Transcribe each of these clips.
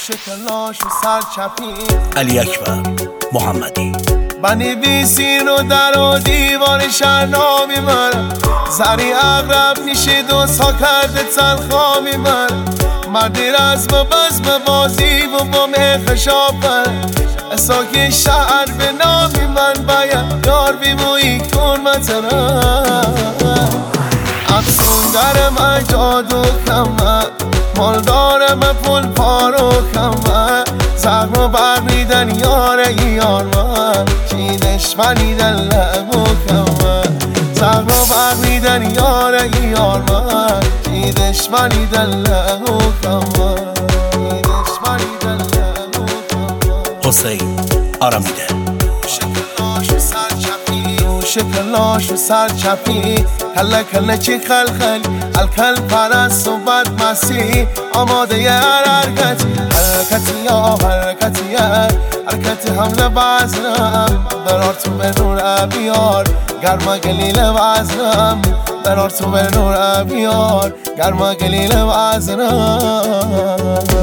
شکلاش و سرچپی علی اکبر محمدی بنویسین و در و دیوار شهرنامی من زری اغرب میشید و سا کرده تلخامی من مردی رزم و بزم بازی و با مهر شاپن اساکی شهر به نامی من باید یار بیمویی کن متنم افسونگر من جادو کمه مالدار من پول پارو کمه زخم و برمیدن یار من چیدش منیدن لبو کمه زخم و برمیدن یار من چیدش منیدن لبو کمه چیدش منیدن لبو کمه حسین آرامیده شکلاش و سرچپی کله کله چی خلخل الکل پرست و بد مسی آماده یه حرکتی یا حرکتی حرکتی حمله وزنم برار تو به نور بیار گرما گلیل وزنم برار تو به نور بیار گرما گلیل وزنم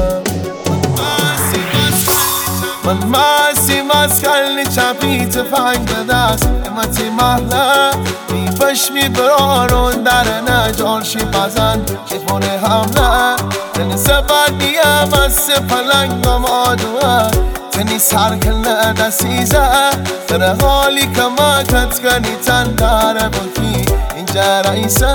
من ماسی مسکلی چپی تفنگ به دست امتی محله میپش میبرارون در نجارشی بزن چیفونه حمله تنی سبردیم از پلنگ آمادوه تنی سرکل دسیزه در حالی که ما کت کنی تن داره بکی اینجا رئیسه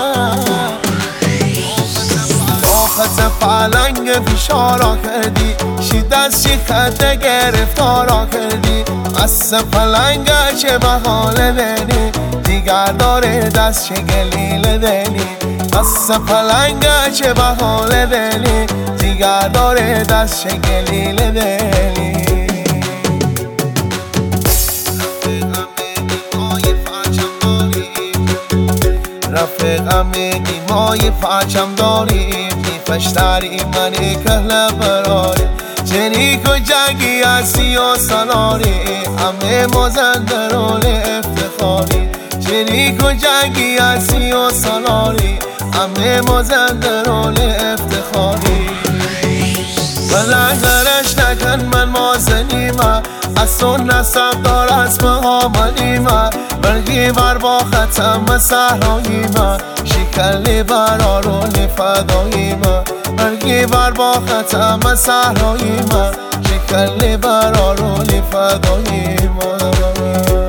خط پلنگ فشارا کردی شی دست شی خط گرفتارا کردی از پلنگ چه بحاله دنی دیگر داره دست چه گلیل دنی از پلنگ چه بحاله دنی دیگر داره دست چه گلیل دنی رفیقم نیمای پرچم داریم پشتری منی کهله براری چنیک و جنگی هستی و سالاری همه مازنده رول افتخاری چنیک و جنگی هستی و سالاری همه مازنده رول افتخاری بلنگرش نکن من مازنیمه از سن نسب دار از محاملیمه برگی بر با ختم صحراییمه شکلی برا رول فداییمه برگی بر با ختم صحراییمه شکلی برا رول فداییمه